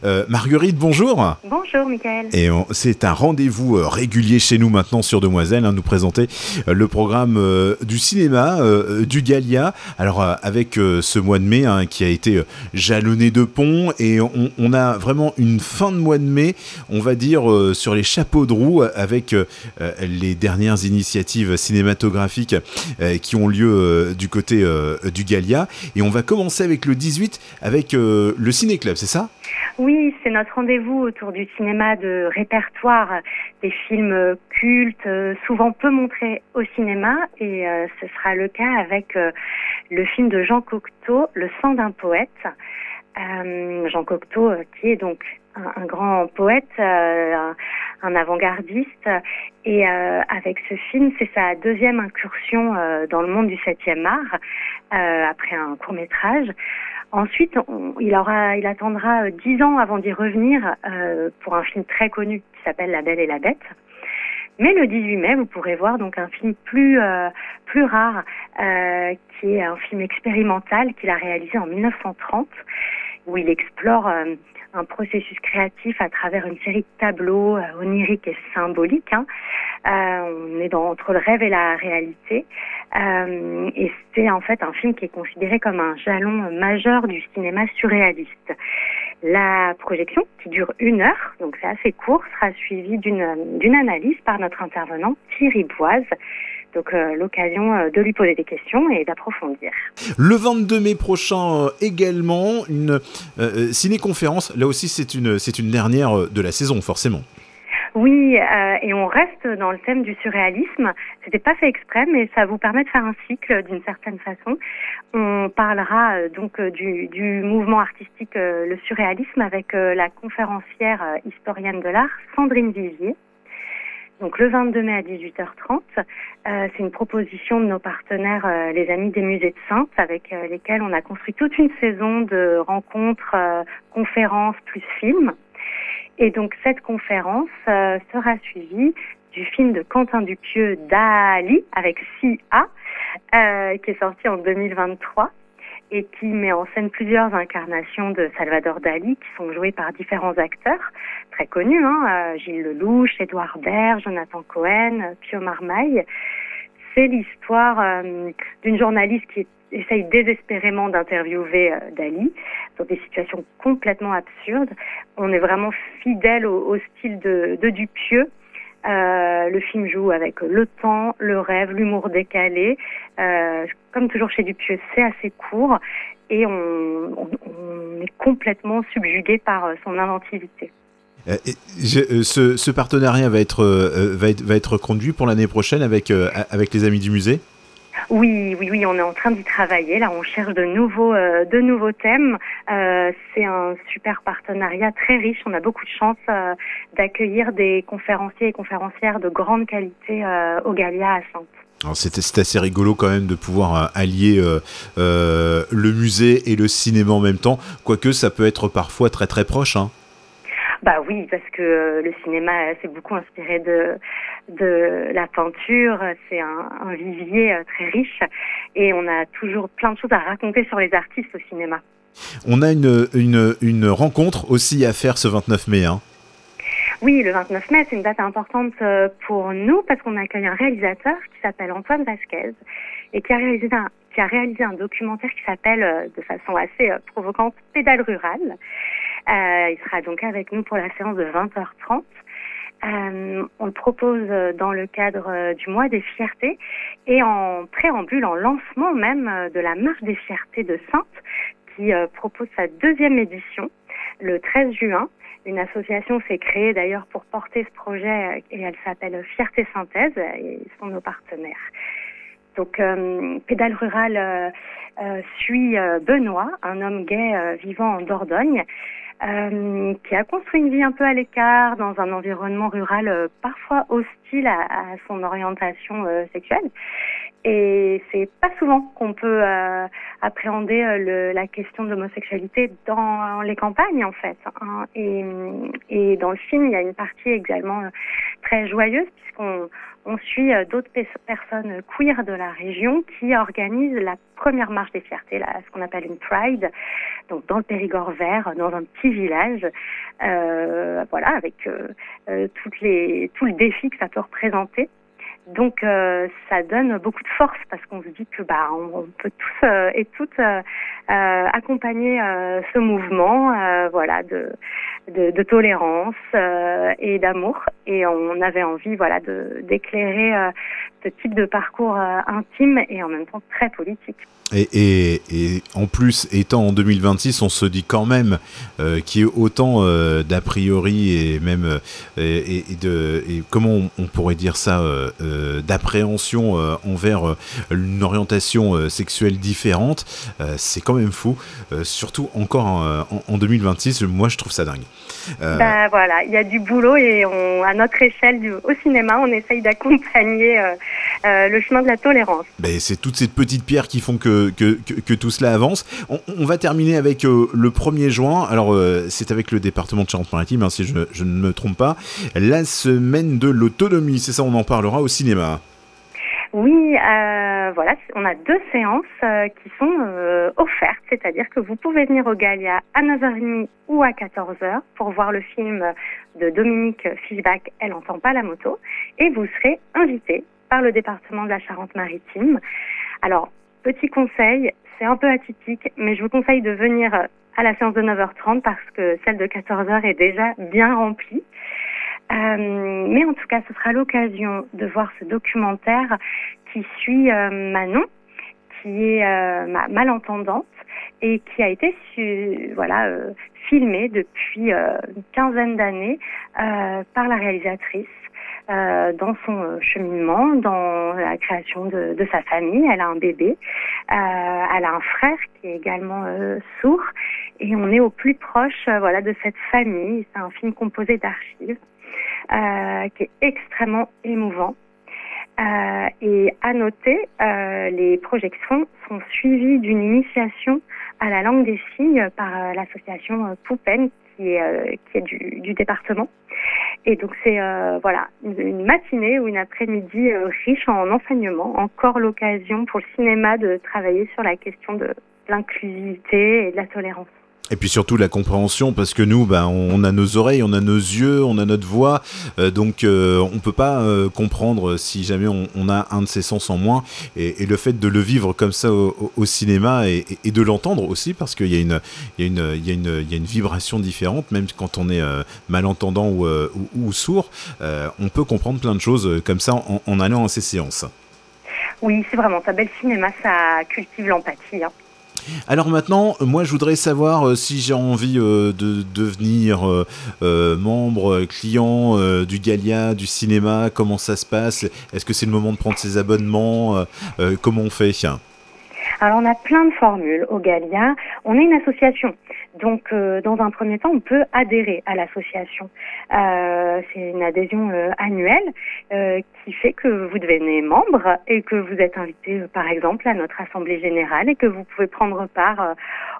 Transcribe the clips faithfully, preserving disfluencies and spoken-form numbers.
Euh, Marguerite, bonjour. Bonjour Mickaël. Et on, c'est un rendez-vous euh, régulier chez nous maintenant sur Demoiselle, hein, nous présenter euh, le programme euh, du cinéma euh, du Gallia. Alors euh, avec euh, ce mois de mai hein, qui a été euh, jalonné de ponts et on, on a vraiment une fin de mois de mai, on va dire euh, sur les chapeaux de roue avec euh, les dernières initiatives cinématographiques euh, qui ont lieu euh, du côté euh, du Gallia. Et on va commencer avec le dix-huit avec euh, le Ciné Club, c'est ça ? Oui, c'est notre rendez-vous autour du cinéma de répertoire, des films cultes, souvent peu montrés au cinéma, et euh, ce sera le cas avec euh, le film de Jean Cocteau, Le sang d'un poète. Euh, Jean Cocteau, euh, qui est donc un, un grand poète, euh, un, un avant-gardiste, et euh, avec ce film, c'est sa deuxième incursion euh, dans le monde du septième art, euh, après un court-métrage. Ensuite, on, il aura, il attendra dix ans avant d'y revenir euh, pour un film très connu qui s'appelle La Belle et la Bête. Mais le dix-huit mai, vous pourrez voir donc un film plus euh, plus rare, euh, qui est un film expérimental qu'il a réalisé en mille neuf cent trente, où il explore euh, un processus créatif à travers une série de tableaux euh, oniriques et symboliques. Hein. Euh, on est dans, entre le rêve et la réalité. Euh, et c'est en fait un film qui est considéré comme un jalon majeur du cinéma surréaliste. La projection, qui dure une heure, donc c'est assez court, sera suivie d'une, d'une analyse par notre intervenant Thierry Boise. Donc euh, l'occasion euh, de lui poser des questions et d'approfondir. Le vingt-deux mai prochain euh, également, une euh, ciné-conférence. Là aussi, c'est une, c'est une dernière de la saison, forcément. Oui, euh, et on reste dans le thème du surréalisme. C'était pas fait exprès, mais ça vous permet de faire un cycle d'une certaine façon. On parlera euh, donc euh, du, du mouvement artistique euh, le surréalisme avec euh, la conférencière euh, historienne de l'art Sandrine Vivier. Donc le vingt-deux mai à dix-huit heures trente, euh, c'est une proposition de nos partenaires, euh, les Amis des Musées de Saintes, avec euh, lesquels on a construit toute une saison de rencontres, euh, conférences plus films. Et donc cette conférence euh, sera suivie du film de Quentin Dupieux, Dali, avec six A, euh, qui est sorti en deux mille vingt-trois et qui met en scène plusieurs incarnations de Salvador Dali qui sont jouées par différents acteurs très connus, hein, euh, Gilles Lelouch, Édouard Baird, Jonathan Cohen, Pio Marmaille. C'est l'histoire euh, d'une journaliste qui essaye désespérément d'interviewer euh, Dali dans des situations complètement absurdes. On est vraiment fidèle au, au style de, de Dupieux. Euh, le film joue avec le temps, le rêve, l'humour décalé. Euh, comme toujours chez Dupieux, c'est assez court et on, on, on est complètement subjugué par son inventivité. Euh, je, ce, ce partenariat va être, euh, va, être, va être conduit pour l'année prochaine avec, euh, avec les Amis du Musée ? Oui, oui, oui, on est en train d'y travailler. Là, on cherche de nouveaux, euh, de nouveaux thèmes. Euh, c'est un super partenariat très riche. On a beaucoup de chance euh, d'accueillir des conférenciers et conférencières de grande qualité euh, au Gallia à Saintes. Alors c'est, c'est assez rigolo quand même de pouvoir euh, allier euh, euh, le musée et le cinéma en même temps, quoique ça peut être parfois très très proche, hein. Bah oui, parce que euh, le cinéma s'est beaucoup inspiré de de la peinture. C'est un, un vivier euh, très riche et on a toujours plein de choses à raconter sur les artistes au cinéma. On a une une une rencontre aussi à faire ce vingt-neuf mai, hein. Oui, le vingt-neuf mai, c'est une date importante pour nous parce qu'on accueille un réalisateur qui s'appelle Antoine Vasquez et qui a réalisé un, qui a réalisé un documentaire qui s'appelle, de façon assez provocante, Pédale rurale. Euh, il sera donc avec nous pour la séance de vingt heures trente. Euh, on le propose dans le cadre du mois des fiertés et en préambule, en lancement même de la marche des fiertés de Saintes qui euh, propose sa deuxième édition le treize juin. Une association s'est créée d'ailleurs pour porter ce projet et elle s'appelle Fierté Synthèse et ils sont nos partenaires. Donc euh, Pédale rurale euh, euh, suit euh, Benoît, un homme gay euh, vivant en Dordogne, euh, qui a construit une vie un peu à l'écart dans un environnement rural euh, parfois hostile à, à son orientation euh, sexuelle. Et c'est pas souvent qu'on peut euh, appréhender euh, le, la question de l'homosexualité dans les campagnes en fait. Hein. Et, et dans le film, il y a une partie également euh, très joyeuse puisqu'on on suit euh, d'autres pe- personnes queer de la région qui organisent la première marche des fiertés, là, ce qu'on appelle une Pride, donc dans le Périgord vert, dans un petit petit village, euh, voilà, avec euh, euh, toutes les, tout le défi que ça peut représenter. Donc euh, ça donne beaucoup de force parce qu'on se dit que bah on, on peut tous euh, et toutes euh, euh, accompagner euh, ce mouvement, euh, voilà, de, de, de tolérance euh, et d'amour. Et on avait envie, voilà, de d'éclairer euh, ce type de parcours euh, intime et en même temps très politique. Et, et, et en plus, étant en deux mille vingt-six, on se dit quand même euh, qu'il y ait autant euh, d'a priori et même euh, et, et de et comment on, on pourrait dire ça euh, euh, d'appréhension euh, envers euh, une orientation euh, sexuelle différente, euh, c'est quand même fou. Euh, surtout encore en, en, en deux mille vingt-six, moi je trouve ça dingue. Euh... Bah voilà, il y a du boulot et on, à notre échelle du, au cinéma, on essaye d'accompagner euh, euh, le chemin de la tolérance. Bah, c'est toutes ces petites pierres qui font que Que, que, que tout cela avance. On, on va terminer avec euh, le premier juin. Alors, euh, c'est avec le département de Charente-Maritime, hein, si je, je ne me trompe pas. La semaine de l'autonomie, c'est ça, on en parlera au cinéma. Oui, euh, voilà, on a deux séances euh, qui sont euh, offertes, c'est-à-dire que vous pouvez venir au Gallia à neuf heures trente ou à quatorze heures pour voir le film de Dominique Fischbach, Elle entend pas la moto, et vous serez invité par le département de la Charente-Maritime. Alors, petit conseil, c'est un peu atypique, mais je vous conseille de venir à la séance de neuf heures trente parce que celle de quatorze heures est déjà bien remplie. Euh, mais en tout cas, ce sera l'occasion de voir ce documentaire qui suit euh, Manon, qui est euh, ma malentendante et qui a été su, voilà, euh, filmé depuis euh, une quinzaine d'années euh, par la réalisatrice. Euh, dans son cheminement, dans la création de, de sa famille. Elle a un bébé, euh, elle a un frère qui est également euh, sourd, et on est au plus proche euh, voilà, de cette famille. C'est un film composé d'archives euh, qui est extrêmement émouvant. Euh, et à noter, euh, les projections sont suivies d'une initiation à la langue des signes par euh, l'association euh, Poupen, qui est, euh, qui est du, du département. Et donc c'est euh, voilà une, une matinée ou une après-midi euh, riche en enseignements, encore l'occasion pour le cinéma de travailler sur la question de l'inclusivité et de la tolérance. Et puis surtout la compréhension, parce que nous, ben, on a nos oreilles, on a nos yeux, on a notre voix, euh, donc euh, on peut pas euh, comprendre si jamais on, on a un de ces sens en moins. Et, et le fait de le vivre comme ça au, au cinéma et, et de l'entendre aussi, parce qu'il y a une, il y a une, il y a une, il y a une vibration différente, même quand on est euh, malentendant ou, euh, ou, ou sourd, euh, on peut comprendre plein de choses comme ça en, en allant à ces séances. Oui, c'est vraiment ça. Bel cinéma, ça cultive l'empathie. Hein. Alors maintenant, moi je voudrais savoir euh, si j'ai envie euh, de devenir euh, euh, membre, client euh, du Gallia, du cinéma, comment ça se passe? Est-ce que c'est le moment de prendre ses abonnements? euh, euh, Comment on fait? Alors on a plein de formules au Gallia. On est une association, donc euh, dans un premier temps on peut adhérer à l'association. Euh, c'est une adhésion euh, annuelle euh, qui fait que vous devenez membre et que vous êtes invité euh, par exemple à notre assemblée générale et que vous pouvez prendre part euh,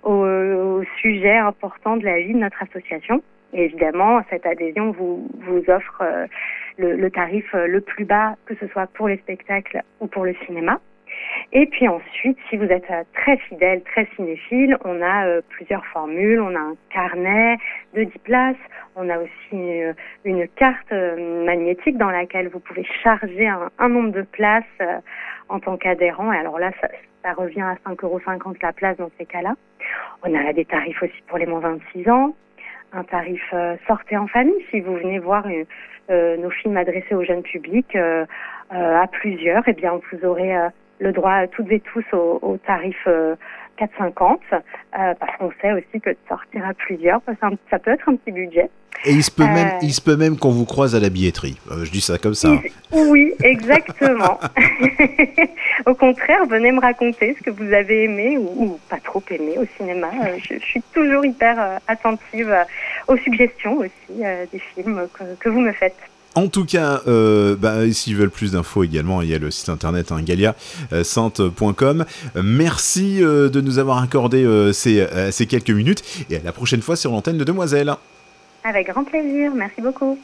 au, au sujet important de la vie de notre association. Et évidemment, cette adhésion vous, vous offre euh, le, le tarif euh, le plus bas, que ce soit pour les spectacles ou pour le cinéma. Et puis ensuite, si vous êtes euh, très fidèle, très cinéphile, on a euh, plusieurs formules. On a un carnet de dix places. On a aussi euh, une carte euh, magnétique dans laquelle vous pouvez charger un, un nombre de places euh, en tant qu'adhérent. Et alors là, ça, ça revient à cinq euros cinquante la place dans ces cas-là. On a des tarifs aussi pour les moins vingt-six ans. Un tarif euh, sortez en famille si vous venez voir euh, euh, nos films adressés au jeune public euh, euh, à plusieurs. Eh bien, vous aurez euh, le droit toutes et tous au, au tarif euh, quatre euros cinquante euh, parce qu'on sait aussi que de sortir à plusieurs, ça, ça peut être un petit budget. Et il se peut euh, même, il se peut même qu'on vous croise à la billetterie. Euh, je dis ça comme ça. Il, oui, exactement. Au contraire, venez me raconter ce que vous avez aimé ou, ou pas trop aimé au cinéma. Euh, je, je suis toujours hyper euh, attentive euh, aux suggestions aussi euh, des films que, que vous me faites. En tout cas, euh, bah, s'ils veulent plus d'infos également, il y a le site internet hein, gallia sainte point com. Merci euh, de nous avoir accordé euh, ces, euh, ces quelques minutes et à la prochaine fois sur l'antenne de Demoiselles. Avec grand plaisir, merci beaucoup.